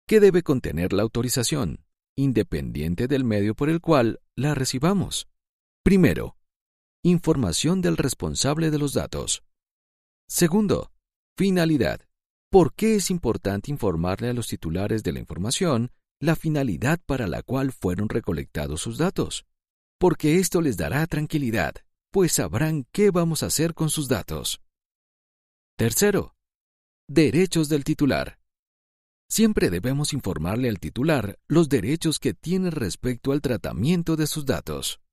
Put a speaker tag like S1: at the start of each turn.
S1: ¿Qué debe contener la autorización, independiente del medio por el cual la recibamos? Primero, información del responsable de los datos. Segundo, finalidad. ¿Por qué es importante informarle a los titulares de la información la finalidad para la cual fueron recolectados sus datos? Porque esto les dará tranquilidad, pues sabrán qué vamos a hacer con sus datos. Tercero, derechos del titular. Siempre debemos informarle al titular los derechos que tiene respecto al tratamiento de sus datos.